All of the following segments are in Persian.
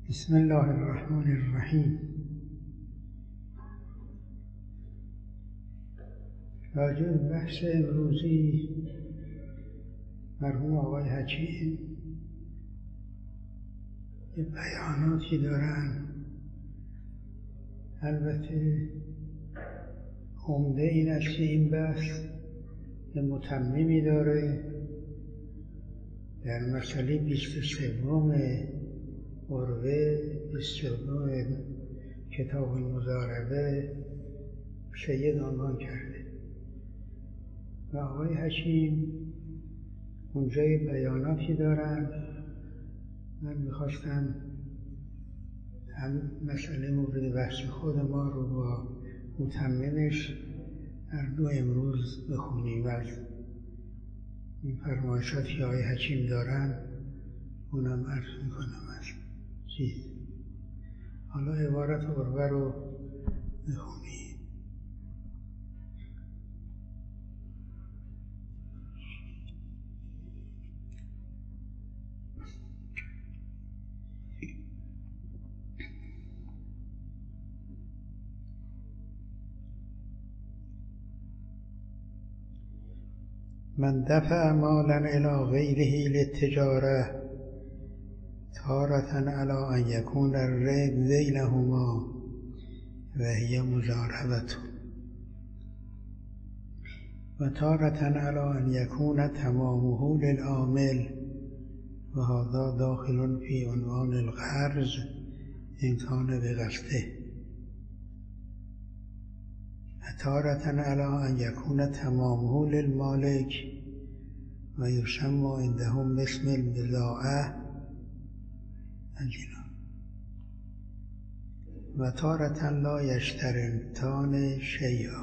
بسم الله الرحمن الرحیم. راجع به بحث امروزی مرحوم آقای حکیم یه بیاناتی دارن. البته عمده این است که این بحث یه متممی داره در مسئله 23 اروه 29 کتاب المضاربه سید عنوان کرده و آقای حکیم اونجا بیاناتی دارن. من میخواستم هم مسئله مورد بحث خود ما رو با متممش هر دو امروز بخونیم و از این فرمایشاتی که آقای حکیم دارن اونم عرض میکنم. از چیز حالا عبارت اروه رو بخونیم. من دفع مالا الى غیره للتجاره تارة على ان يكون الربح بينهما وهي مضاربة وتارة على ان يكون تمامه للعامل وهذا داخل في عنوان القرض إن كان بقصده وتارة على ان يكون تمامه للمالك ويسمى عندهم باسم البضاعة و تارة لا یشترطان شیئا.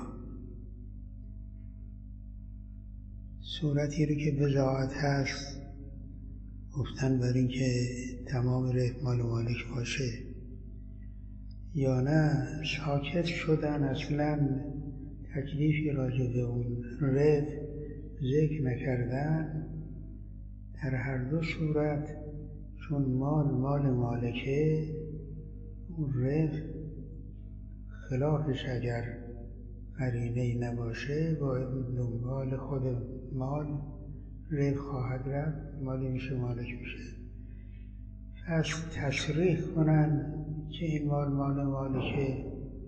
صورتی رو که بضاعت هست گفتن بر این که تمام ربح مال مالک باشه یا نه ساکت شدن، اصلا تکلیفی راجع به اون ربح ذکر نکردن. در هر دو صورت چون مال مالکه اون ربح خلافش اگر قرینه‌ای نباشه با دنبال خود مال ربح خواهد رفت، مالی میشه مالک میشه. پس تصریح کنن که این مال مالکه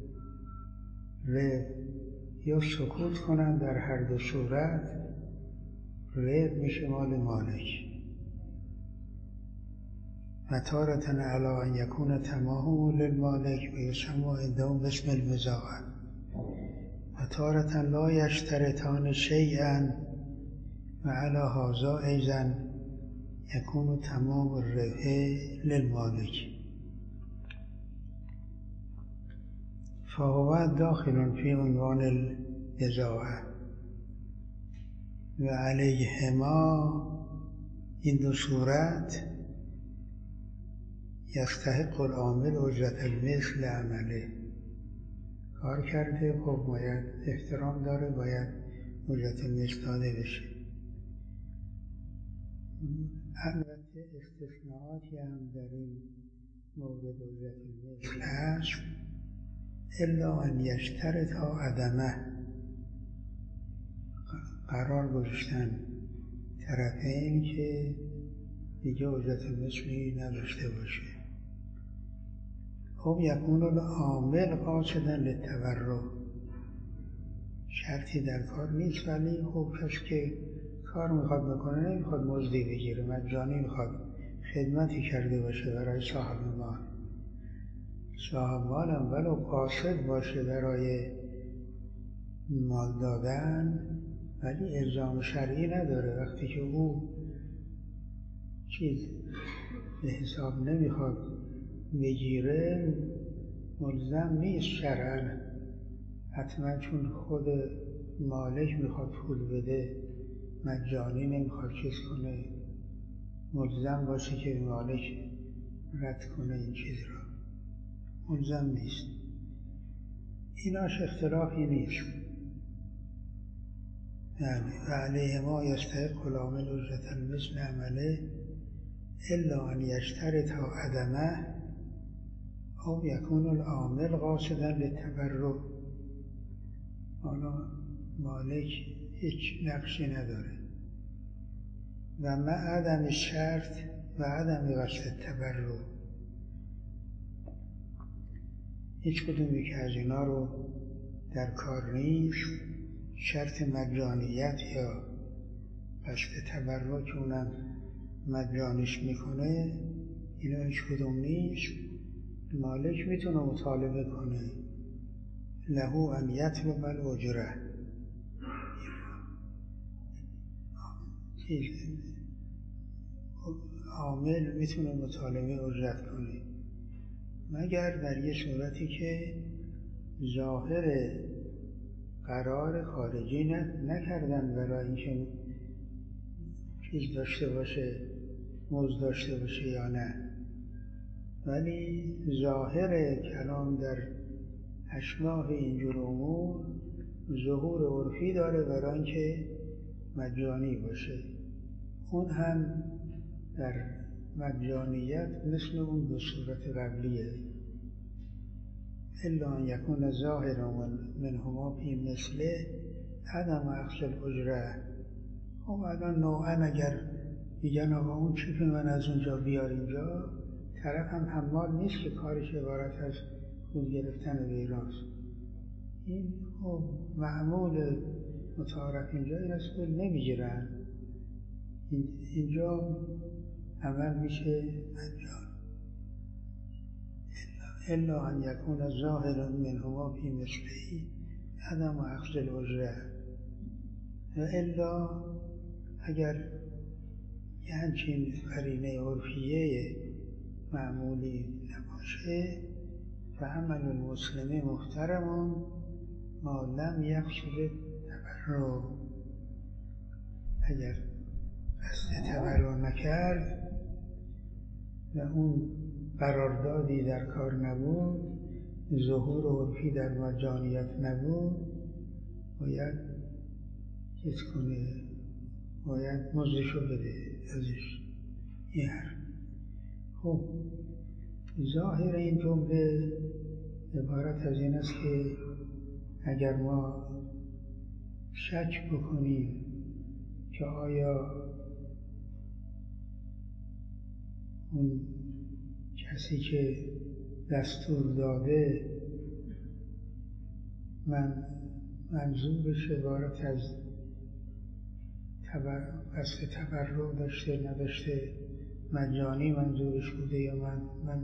ربح یا سکوت کنن، در هر دو صورت ربح میشه مال مالک. و تارة على ان يكون تمامه للمالك ويسمى عندهم باسم البضاعة و تارة لا يشترطان شيئا و على هذا ايضا يكون تمام الربح للمالك فهو داخل في عنوان البضاعة و علیهما این دو صورت یستحق العامل اجرت المثل عمله. کار کرده خب باید احترام داره، باید اجرت المثل داده بشه. البته استثناءاتی هم در این مورد اجرت المثل هست. الا ان یشترطا عدمه، قرار گذاشتن طرفین که دیگه اجرت المثلی نداشته باشه. خب یکون العامل قاصدا للتورع، شرطی در کار نیست، ولی خب کسی که کار میخواد بکنه نمیخواد مزدی بگیره، مجانی میخواد خدمتی کرده باشه برای صاحب مال. صاحب مال هم ولو قاصد باشه برای مال دادن ولی الزام شرعی نداره. وقتی که او چیز به حساب نمیخواد بگیره ملزم نیست شرعاً، حتما چون خود مالک میخواد پول بده مجانی نمیخواد چیز کنه، ملزم باشه که مالک رد کنه این چیز را، ملزم نیست. ایناش اختلافی نیست. یعنی و علیه ما یستحق العامل اجرت المثل عمله الا ان یشترط عدمه او یکون العامل قاصدا للتبرع. حالا مالک هیچ نقشی نداره و مع عدم شرط و عدم قصد التبرع، هیچ کدومی که از اینا رو در کار نیست، شرط مجانیت یا قصد تبرع که اونم مجانیش میکنه، اینا هیچ کدوم نیست. مالک میتونه مطالبه کنه له ان یطلب الاجره، عامل میتونه مطالبه اجرت کنه مگر در یه صورتی که ظاهر قرار خارجی نکردن برای اینکه چیز داشته باشه، مزد داشته باشه یا نه، ولی ظاهر کلام در اشباه اینجور امور ظهور عرفی داره برای اینکه مجانی باشه. اون هم در مجانیت مثل اون دو صورت قبلیه، الا ان یکون ظاهرا منهما فی مثله عدم اخذ الاجره. خب الان نوعا اگر میگن آقا اون چیپ من از اونجا بیار اینجا، طرف هم حمال نیست که کارش عبارت از خود گرفتن ویراست، این خب معمول متعارف اینجا این از خود نمیگیرن، اینجا عمل میشه مجان. الا ان یکون ظاهرا منهما فی مثله عدم اخذ الاجره، و الا اگر یه همچین قرینه عرفیه معمولی نباشه، فعمل المسلم محترم ما لم یقصد تبرع. اگر قصد تبرع نکرد و اون قراردادی در کار نبود، ظهور عرفی در مجانیت نبود، باید چیز کنه، باید مزدشو بده ازش. این حرف. خب ظاهر این جمله عبارت از این است که اگر ما شک بکنیم که آیا اون کسی که دستور داده منظورش عبارت از قصد تبرع داشته نداشته، مجانی منظورش بوده یا من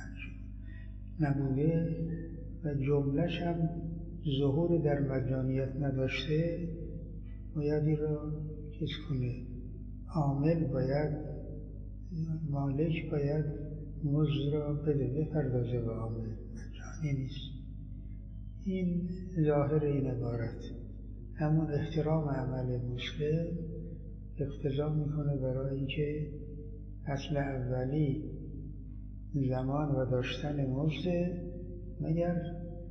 نبوده، و جمله‌ش هم ظهور در مجانیت نداشته، باید این را چیز کنه. عامل باید، مالک باید مزد را بده، بپردازه به عامل، مجانی نیست. این ظاهر این عبارت. همون احترام عمل مسلم اقتضا میکنه برای اینکه اصل اولی زمان و داشتن مزد، مگر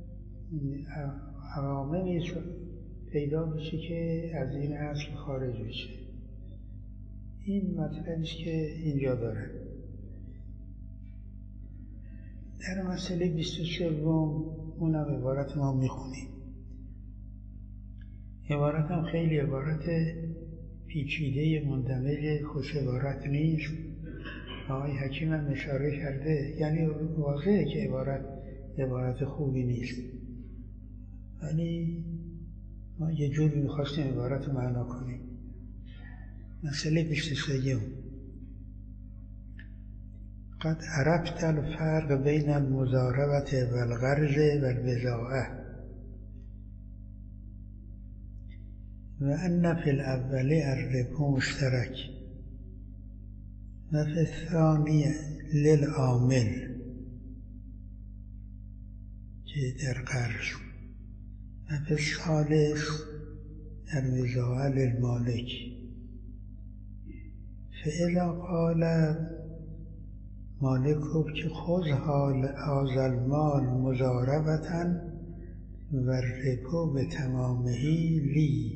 عواملی پیدا بشه که از این اصل خارج بشه. این مطلبی است که اینجا داره. در مسئله 23 اونم عبارت ما میخونیم. عبارت هم خیلی عبارت پیچیده مندمج، خوش عبارت نیست. آقای حکیم هم اشاره کرده، یعنی واضحه که عبارت خوبی نیست، ولی ما یه جوری میخواستیم عبارت رو معنا کنیم. مسئله 23 قد عرفت الفرق بین المضاربة والقرض والبضاعة وأن في الأول الربح مشترك وفي الثاني للعامل در قرض وفي الثالث در بضاعة للمالك. فإذا قال مالک که خذ هذا المال مضاربة والربح بتمامه لی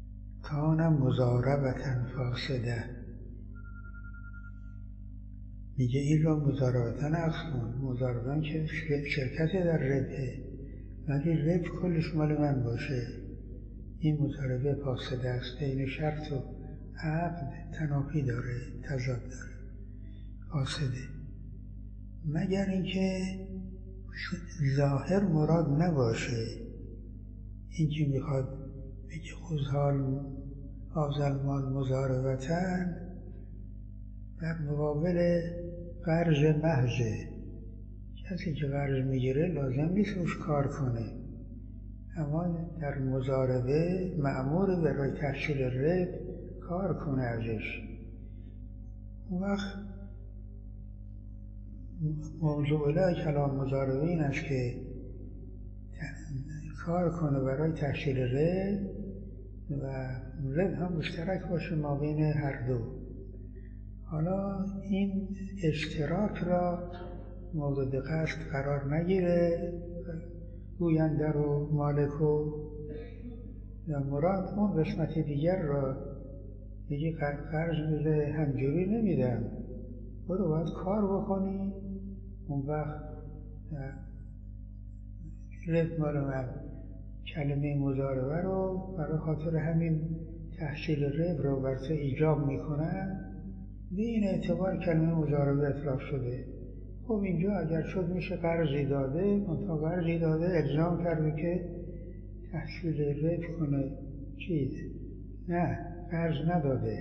کان مضاربة فاسده میگه این را مضاربتن عقد کن. مضاربتن که شرکت در ربحه، ولی ربح کلش مال من باشه. این مضاربه فاسده است، بین شرط و عقد تنافی داره، تضاد داره، فاسده. مگر اینکه ظاهر مراد نباشه، اینکه میخواد بگه خذ المال مضاربتن در مقابل قرض محضه. کسی که قرض میگیره لازم نیست روش کار کنه، اما در مضاربه مأمور برای تحصیل ربح کار کنه ازش. اون وقت موضوع کلام مضاربه این است که کار کنه برای تحصیل ربح و ربح هم مشترک باشه ما بین هر دو. حالا این اشتراک را مورد قصد قرار نگیره، گوینده و مالک و مراد اون قسمت دیگر را میگه قرض میده همجوری نمیدم، برو باید کار بکنی، اون وقت ربح مال من. کلمه مضاربه رو برای خاطر همین تحصیل ربح رو برای ایجاب میکنن، به این اعتبار کلمه مضاربه اطلاق شده. خب اینجا اگر شد میشه قرضی داده، منتها قرضی داده الزام کرده که تحصیل ربح کنه. چیز نه، قرض نداده،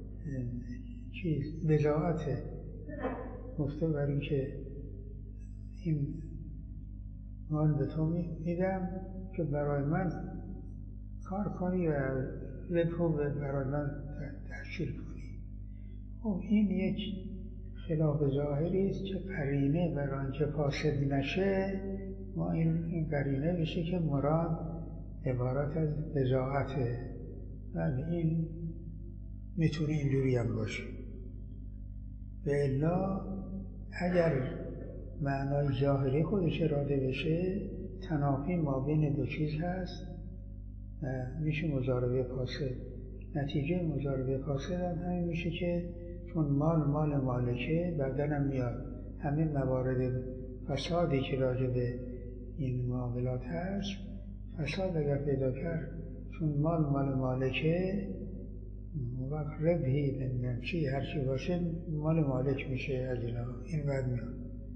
چیز بضاعته، گفته بر این که این مال به تو میدم که برای من کار کنی و ربح رو برای من تحصیل کنی. خب این یک خلاف ظاهری است که قرینه برای اینکه فاسد نشه، ما این قرینه بشه که مراد عبارت از بضاعته. بله این میتونه اینجوری هم باشه. به الا اگر معنای ظاهری خودش اراده بشه، تنافی ما بین دو چیز هست، میشه مضاربه فاسد. نتیجه مضاربه فاسد هم همین میشه که چون مال مالکه، بعدن هم میاد همین موارد فسادی که راجع به این معاملات هست، فساد اگر پیدا کرد چون مال مالکه، وقت ربحی نمیدونم چی هرچی باشه مال مالک میشه از اینا، این بعد میاد.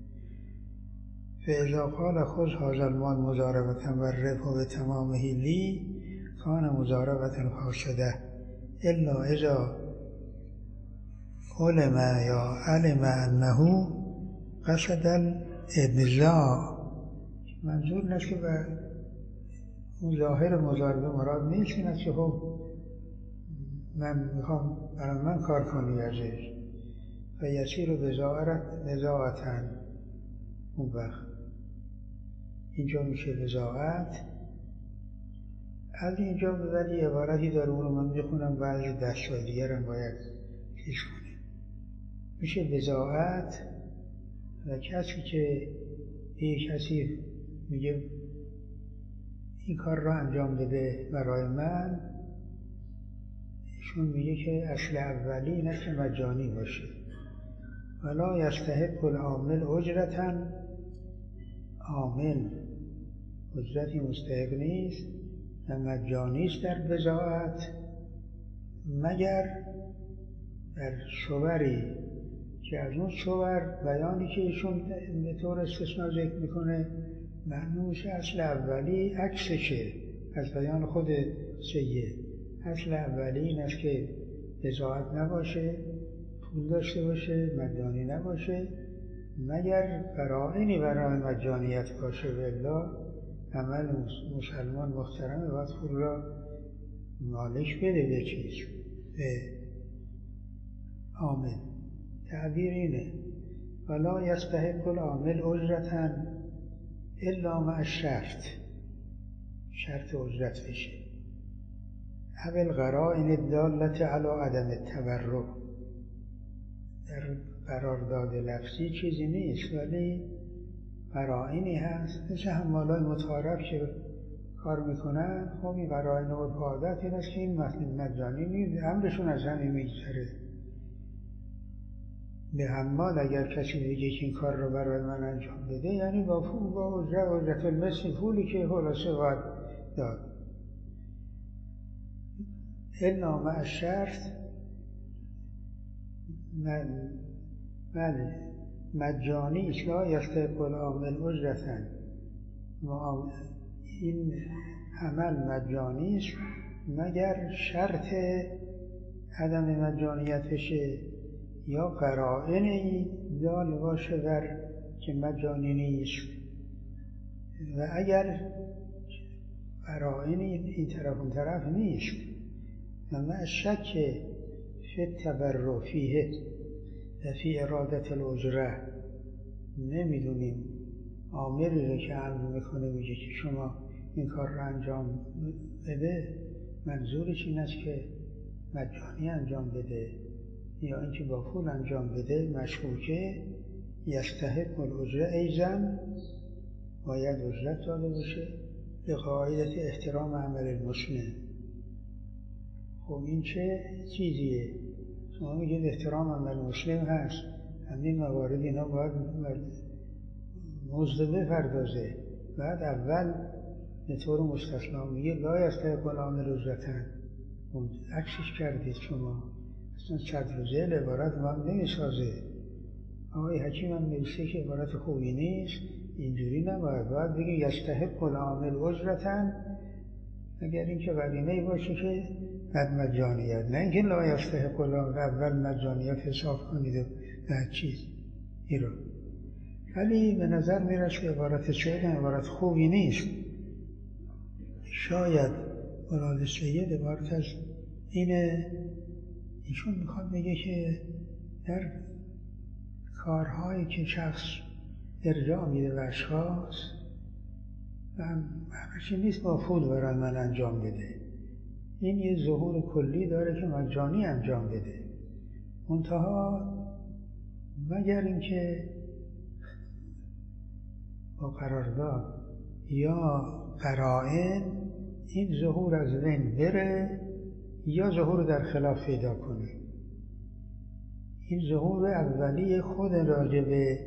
فاذا قال خذ هذا المال مضاربة والربح بتمامه لی کان مضاربة فاسده الا اذا علم انه قصد الابزاء. منظور این است که اون ظاهر مضاربه مراد نیست، این است که خب من میخوام برای من کار کنی ازش و یسیر بضاعتاً. اون وقت اینجا میشه بضاعت. از اینجا به بعد یه عبارتی داره، اون رو من میخونم، بعضی دستای دیگر هم باید چیز کنه. میشه بضاعت و کسی که یه کسی میگه این کار را انجام بده برای من، ایشون میگه که اصل اولی این است که مجانی باشه. ولا یستحق العامل اجرتا، عامل اجرتی مستحق نیست و مجانی است در بضاعت، مگر در صوری که از اون صور بیانی که ایشون به طور استثنا ذکر میکنه معلوم میشه اصل اولی عکسشه از بیان خود سید. اصل اولی این است که بضاعت نباشه، پول داشته باشه، مجانی نباشه، مگر قرائنی برای مجانیت باشه. والا عمل مسلمان محترمه باید پول را مالک بده به چیز، به عامل. تعبیر اینه ولا یستحق العامل اجرتا الا مع الشرط، شرط اجرت بشه. اول قرائن الدالة علی عدم التبرع، در قرارداد لفظی چیزی نیست ولی قرائنی هست، مثل حمالای متعارف که کار میکنن. خب این قرائن و عادت این است که این مجانی نیست، امرشون از همین میگذره. به حمال اگر کسی بگه که این کار رو برای من انجام بده، یعنی با اجرت المثل، پولی که خلاصه باید داد. الا مع شرط مجانی است، لا یستحق العامل اجرتا. این عمل مجانی است مگر شرط عدم مجانیتشه یا قرائنی دال باشه بر که مجانی نیست، و اگر قرائنی این طرف اون طرف نیست و مع شک فی التبرع فیه و فی ارادت الاجره، نمیدونیم آمری رو که امر میکنه میگه که شما این کار رو انجام بده منظورش این است که مجانی انجام بده یا اینکه با پول انجام بده، مشکوکه. یستحق الاجره ایضا، باید اجرت داده باشه به قاعدت احترام عمل المسلم. خب این چه چیزیه؟ شما میگید احترام عمل مسلم هست، همین موارد اینا باید مزد بپردازه. بعد اول به طور مستثنا میگه لا یستحق العامل اجرتا. عکسش کردید شما، اصلا چتروزه عبارت ما نمیسازه. آقای حکیم هم نوشته که عبارت خوبی نیست، اینجوری نباید. باید بگیم یستحق العامل اجرتا، اگر این که قرینه‌ای باشه که بعد مجانیت، نه اینکه لا یستحق العامل اول مجانیت حساب کنید و بعد چیز این رو. ولی به نظر میرسه که عبارت سید عبارت خوبی نیست. شاید مراد سید عبارت از اینه، ایشون میخواد بگه که در کارهایی که شخص ارجاع میده به اشخاص و همچی نیست با پول برای من انجام بده، این یه ظهور کلی داره که مجانی انجام بده، منتها مگر اینکه با قرارداد یا قرائن این ظهور از بین بره یا ظهور در خلاف پیدا کنه. این ظهور اولی خود راجع به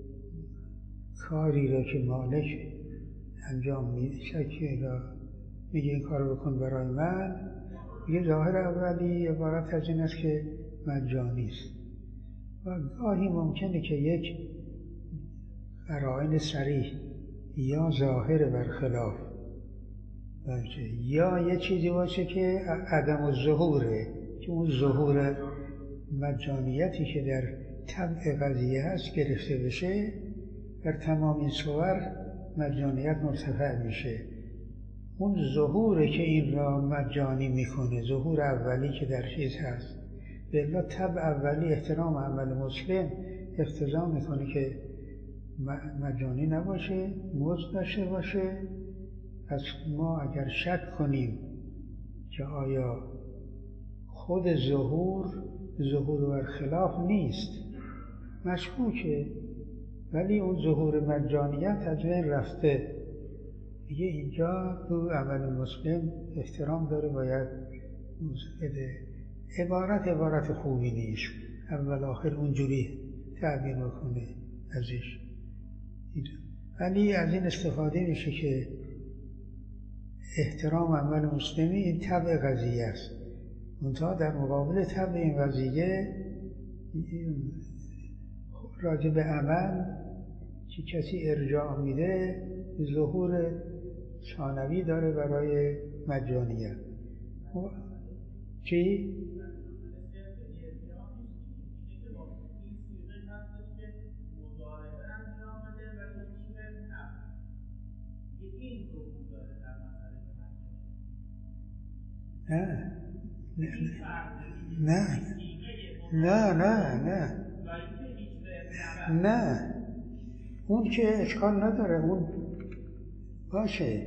کاری را که مالک انجام میده، شکی را میگه این کار بکن برای من، یه ظاهر اولی عبارت از این است که مجانی است. و گاهی ممکنه که یک قرائن صریح یا ظاهر برخلاف باشه یا یه چیزی باشه که عدم الظهوره، که اون ظهور مجانیتی که در طبع قضیه هست گرفته بشه، در تمام این صور مجانیت مرتفع میشه. اون ظهوره که این را مجانی میکنه، ظهور اولی که در چیز هست. بلا طبع اولی احترام عمل مسلم اقتضا میکنه که مجانی نباشه، مزد داشته باشه. پس ما اگر شک کنیم که آیا خود ظهور برخلاف نیست، مشکوکه، ولی اون ظهور مجانیت از بین رفته، دیگه اینجا تو عمل مسلم احترام داره، باید مزد بده. عبارت خوبی نیست، اول آخر اونجوری تعبیر میکنه ازش، ولی از این استفاده میشه که احترام عمل مسلمی این طبع قضیه است. منتها در مقابل طبع این قضیه راجع به عمل که کسی ارجاع میده ظهور ثانوی داره برای مجانیت. چی؟ نه اون که اشکال نداره، اون باشه،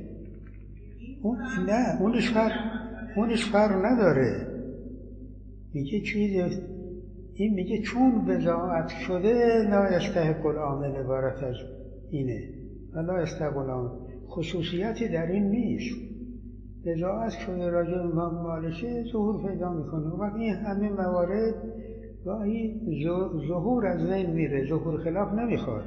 اونش فرق نداره. میگه چیز این میگه چون بضاعت شده لا یستحق العامل، عبارت از اینه و لا یستحق العامل خصوصیتی در این نیست. بضاعت شده راجع به مالشه ظهور پیدا میکنه و این همه موارد گاهی ظهور از ذهن میره، ظهور خلاف نمیخواد.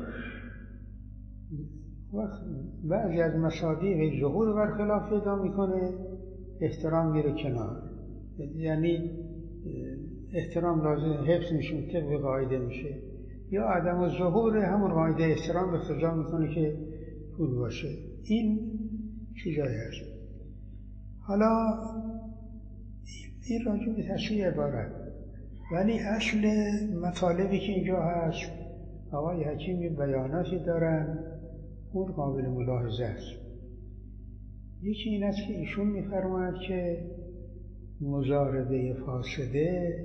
بعضی از مصادیق ظهور برخلاف پیدا میکنه، احترام میره کنار، یعنی احترام لازم حفظ میشه، طبق قاعده میشه، یا عدم الظهور همون قاعده احترام اقتضا میکنه که پول باشه. این چیزایی هست. حالا این راجع به تصحیح عبارت، ولی اصل مطالبی که اینجا هست آقای حکیم بیاناتی دارن، اون قابل ملاحظه است. یکی این است که ایشون می‌فرماید که مضاربه فاسده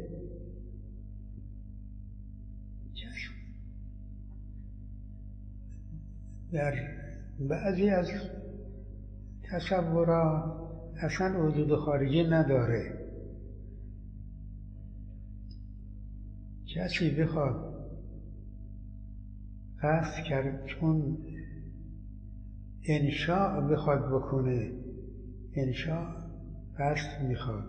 در بعضی از تصورات اصلا وجود خارجی نداره. کسی بخواد قصد کرد چون انشاء بخواد بکنه، انشاء قصد میخواد،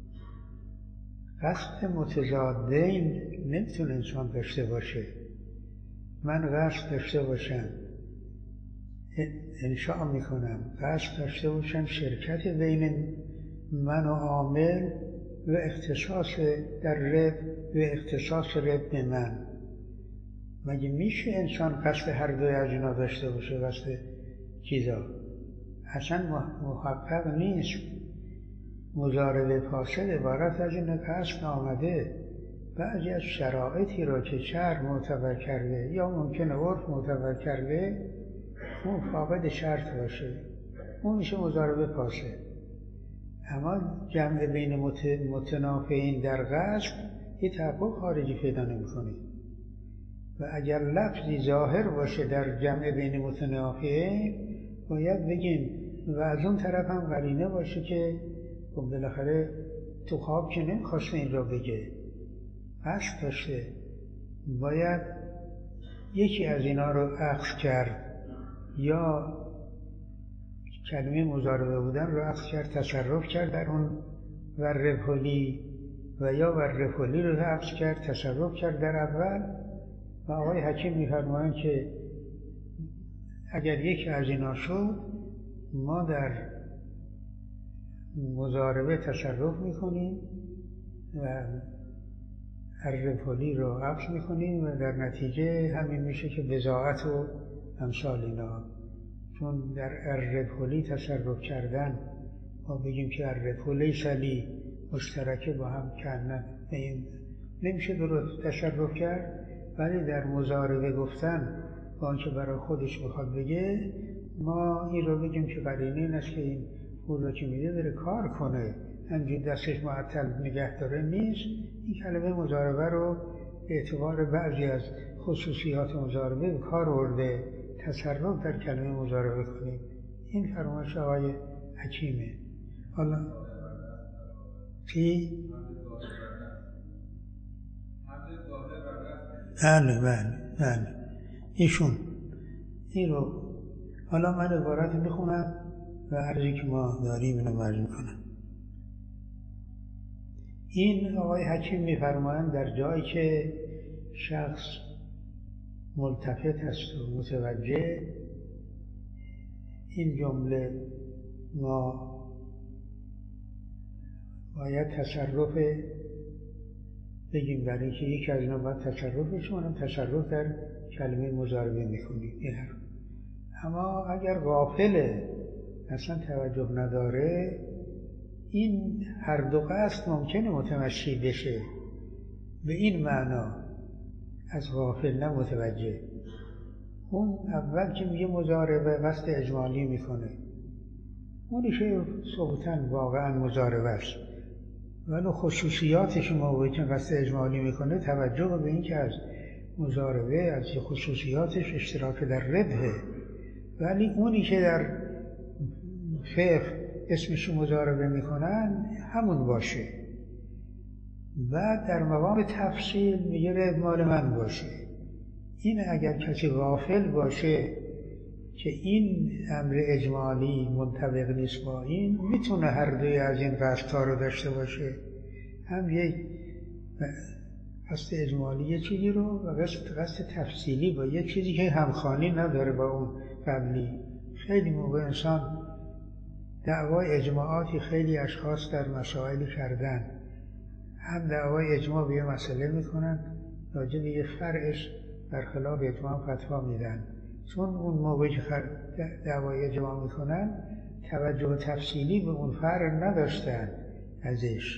قصد متضادین نمیتونه انسان داشته باشه. من قصد داشته باشم انشاء میکنم، قصد داشته باشم شرکت بین من و عامل و اختصاص در رب و اختصاص رب به من. مگه میشه انسان قصد هر دوی از اینا داشته باشه؟ قصد چیزا اصلا محقق نیست. مضاربه فاسد عبارت از این قصد آمده بعضی از شرایطی را که شرع معتبر کرده یا ممکنه عرف معتبر کرده اون فاقد شرط باشه، اون میشه مضاربه فاسد. اما جمع بین متنافعین در قصد یه تحقق خارجی پیدا نمی‌کنه. و اگر لفظی ظاهر باشه در جمع بین متنافعین باید بگیم و از اون طرف هم قرینه باشه که خب بالاخره تو خواب که نمیخواسته این را بگه، قصد داشته، باید یکی از اینا رو اخذ کرد، یا کلمه مضاربه بودن رو اخذ کرد، تصرف کرد در اون ورپولی، و یا ورپولی رو اخذ کرد، تصرف کرد در اول. و آقای حکیم می‌فرمایند که اگر یکی از اینا شد ما در مضاربه تصرف میکنیم و الرپولی رو اخذ میکنیم و در نتیجه همین میشه که بضاعت و امثال اینا. چون در الرپولی تصرف کردن ما بگیم که الرپولی سلی مشترکه با هم کنن، نمیشه درست تصرف کرد. ولی در مضاربه گفتن با آنکه برای خودش بخواد بگه، ما این رو بگیم که قرینه این است که این پول رو که میده بره کار کنه، همجور دستش معطل نگه داره نیست. این کلمه مضاربه رو به اعتبار بعضی از خصوصیات مضاربه به کار برده، تصرف در کلمه مضاربه کنیم. این فرمایش آقای حکیمه. حالا چی؟ بله ایشون این رو، حالا من عبارت میخونم و عرضی که ما داریم اینو مرز میکنم. این آقای حکیم میفرمایند در جایی که شخص ملتفت است و متوجه، این جمله ما باید تصرف بگیم، برای اینکه یکی از اینا باید تصرفش کنم، تصرف در کلمه مضاربه میکنیم. اما اگر غافله اصلا توجه نداره، این هر دو قصد ممکنه متمشی بشه به این معنا، از غافل نه متوجه. اون اول که میگه مضاربه قصد اجمالی میکنه، اونیشه ثبوتاً واقعا مضاربه است، ولی خصوصیاتش موقعی که قصد اجمالی میکنه توجه به این که از مضاربه از خصوصیاتش اشتراک در ربحه. ولی اونی که در فقه اسمش مضاربه میکنن همون باشه. بعد در مقام تفصیل میگه ربح مال من باشه. این اگر کسی غافل باشه که این امر اجمالی منطبق نیست با این، میتونه هر دوی از این قصدها رو داشته باشه. هم یک قصد اجمالی یه چیزی رو و قصد تفصیلی با یه چیزی که همخوانی نداره با اون قبلی. خیلی موقع انسان دعوای اجماعاتی خیلی اشخاص در مسائلی کردن، هم دعوای اجماع به یه مسئله میکنن، راجع به یه فرعش برخلاف اجماع فتوا میدن. چون اون موقعی که دعوای اجماع میکنن توجه تفصیلی به اون فرع نداشتن ازش،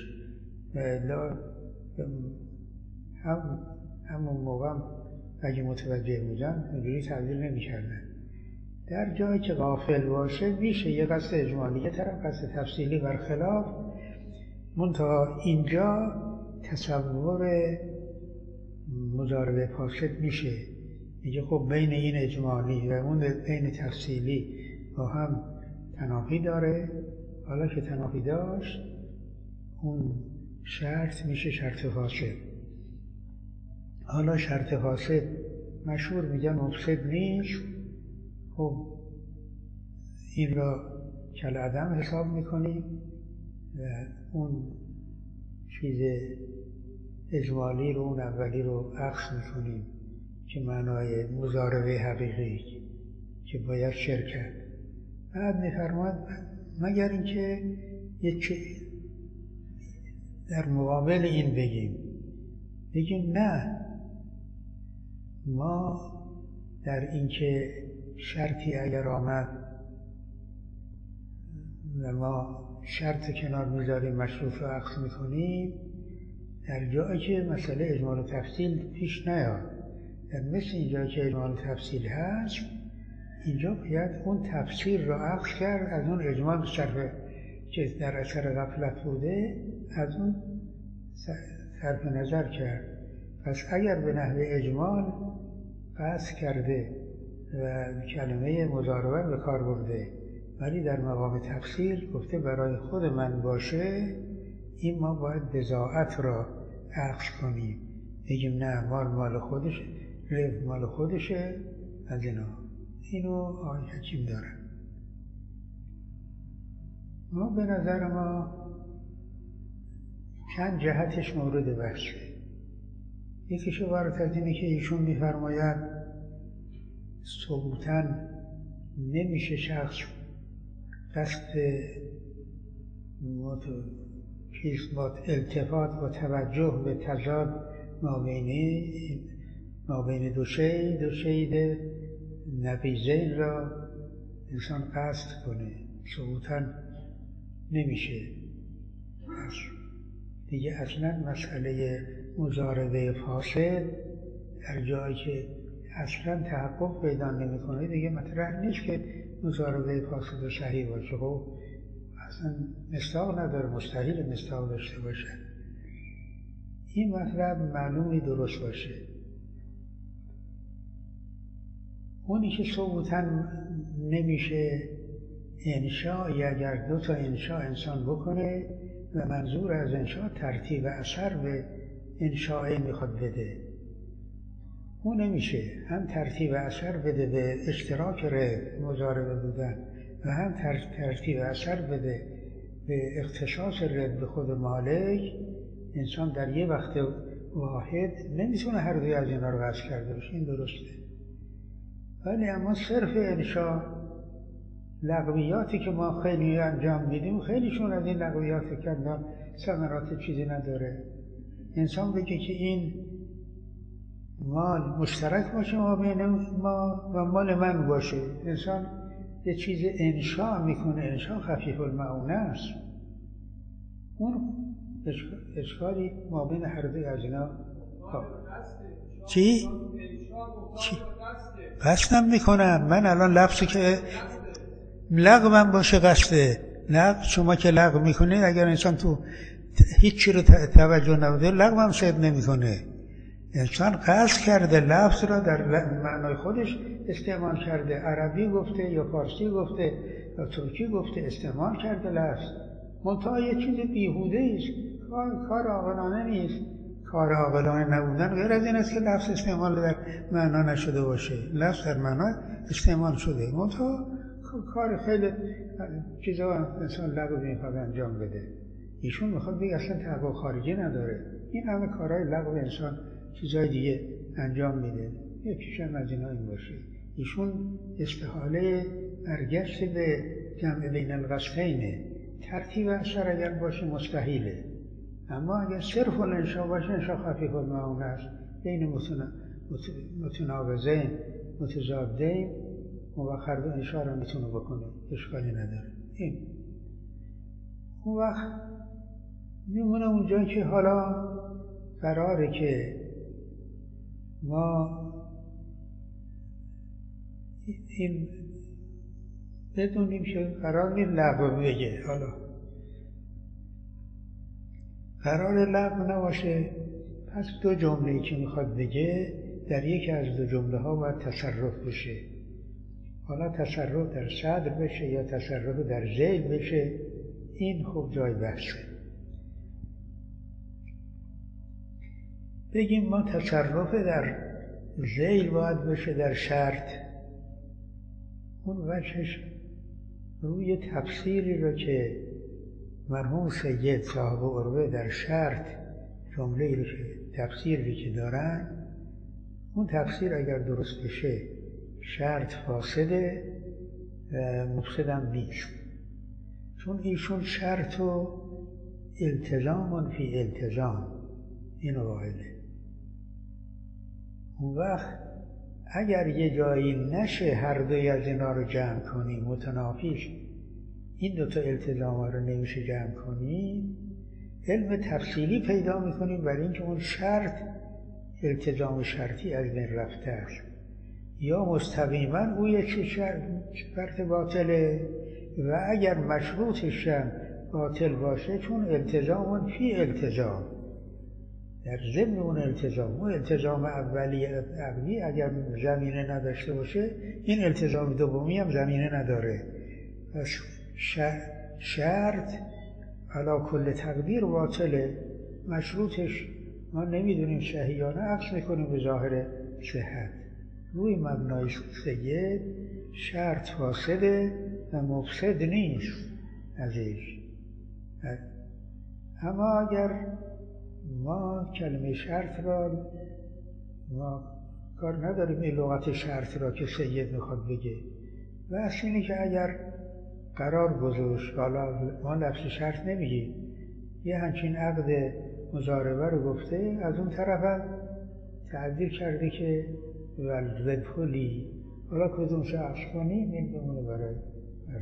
همون موقع اگه متوجه بودن اینجوری تبدیل نمی‌کردن. در جایی که غافل باشه میشه یه قصد اجمالی، یه طرف قصد تفصیلی برخلاف. منتها اینجا تصور مضاربه فاسد میشه، میگه خب بین این اجمالی و اون بین تفصیلی با هم تنافی داره. حالا که تنافی داشت اون شرط میشه شرط فاسد. حالا شرط فاسد مشهور میگن مفسد نیست، خب این را کالعدم حساب میکنیم و اون چیز اجمالی رو، اون اولی رو عکس میکنیم که معنای مضاربه حقیقی که باید شرکت. بعد میفرماد مگر اینکه در مقابل این بگیم نه، ما در اینکه شرطی اگر آمد و ما شرط کنار میذاریم مشروط رو عکس میکنیم، در جایی که مسئله اجمال و تفصیل پیش نیاد، در مثل اینجا که اجمال و تفصیل هست، اینجا باید اون تفسیر رو عکس کرد از اون اجمال که در اثر غفلت بوده، از اون صرف نظر کرد. پس اگر به نحو اجمال بحث کرده و کلمه مضاربه به کار برده، ولی در مقام تفصیل گفته برای خود من باشه، این ما باید بضاعت را عکس کنیم، بگیم نه مال خودشه، رب مال خودشه، از اینو آقای حکیم دارن. ما به نظر ما چند جهتش مورد بحثه. یکیش عبارت از اینه که ایشون میفرماید ثبوتاً نمیشه شخص قصد التفات و توجه به تضاد ما بین دو شید نقیضین را انسان قصد کنه، ثبوتاً نمیشه. دیگه اصلا مسئله مضاربه فاسد در جایی که اصلا تحقق پیدا نمیکنه دیگه مطرح نیست که مضاربه فاسد و صحیح باشه. خب اصلا مصداق نداره، مستحیل مصداق داشته باشه. این مطلب معلومی درست باشه. اونی که ثبوتاً نمیشه انشاء، اگر دو تا انشاء انسان بکنه و منظور از انشاء ترتیب اثر به انشاء میخواد بده، اون نمیشه. هم ترتیب اثر بده به اشتراک رب مضاربه بودن و هم ترتیب اثر بده به اختصاص رب به خود مالک. انسان در یه وقت واحد نمیتونه هر دوی از اینا رو قصد کرده باشه، این درسته. ولی اما صرف انشاء، لغویاتی که ما خیلی انجام میدیم، خیلیشون از این لغویات کردن ثمرات چیزی نداره. انسان بگه که این مال مشترک باشه ما بین ما و مال من باشه، انسان یه چیز انشاء میکنه، انشاء خفیف المعونه است. اون اشکالی ما بین هر دوی از اینا چی؟ قصدم میکنم من الان لفظی که لغوم باشه قصده لغو، شما که لغو میکنه اگر انسان تو هیچی رو توجه نبوده لغوم صد نمیکنه. انسان قصد کرده لفظ را در معنای خودش استعمال کرده، عربی گفته یا فارسی گفته یا ترکی گفته، استعمال کرده لفظ. منتها یه چیز بیهوده است، کار عاقلانه نیست. کار عاقلانه نبودن غیر از این است که لفظ استعمال در معنا نشده باشه. لفظ در معنا استعمال شده، منتها کار خیلی چیزا انسان لغو میخواد انجام بده. ایشون میخواد بگه اصلا تحقق خارجی نداره. این همه کارهای لغو انسان چیزای دیگه انجام میده، یکیش هم از اینا این باشه. ایشون استحاله برگشت به جمع بین القصدینه. ترتیب اثر اگر باشه مستحیله، اما اگر صرف الانشا باشه انشا خفیف المعون است، بین متناقضین متضادین موخر به انشا را میتونه بکنه، اشکالی نداره. این اون وقت میمونه اونجایی که حالا قراره که ما این بدونیم که قرار نیست لغو بگه. حالا قرار لغو نباشه، پس دو جمله‌ای که میخواد بگه در یکی از دو جمله ها باید تصرف بشه. حالا تصرف در صدر بشه یا تصرف در ذیل بشه، این خوب جای بحثه. بگیم ما تصرف در ذیل باید بشه در شرط. اون وجهش روی تفسیری رو که مرحوم سید صاحب عروه در شرط جمله رو که تفسیری که دارن، اون تفسیر اگر درست بشه شرط فاسده و مفسدم نیست، چون ایشون شرط و التزام فی التزام اینو قائله. اون وقت اگر یه جایی نشه هر دوی از اینا رو جمع کنی متنافیش، این دوتا التزام رو نمیشه جمع کنی، علم تفصیلی پیدا میکنیم برای اینکه اون شرط التزام شرطی از بین رفته است، یا مستقیما او یک شرط باطله و اگر مشروطش هم باطل باشه چون التزام فی التزام در ضمن اون التزام اولی عقلی اگر زمینه نداشته باشه، این التزام دومی هم زمینه نداره. پس شرط علی کل تقدیر باطله، مشروطش ما نمیدونیم صحیح یا نه، عکس میکنیم به ظاهر صحت. روی مبنای سید شرط فاسده و مفسد نیست ازش. اما اگر ما کلمه شرط را ما کار نداریم، این لغت شرط را که سید میخواد بگه، و اصل اینه که اگر قرار گذاشت، حالا ما لفظ شرط نمیگیم، یه همچین عقد مضاربه رو گفته، از اون طرف هم تعبیر کرده که ولذبهلی، حالا کدوم شخص کنیم این بمونه برای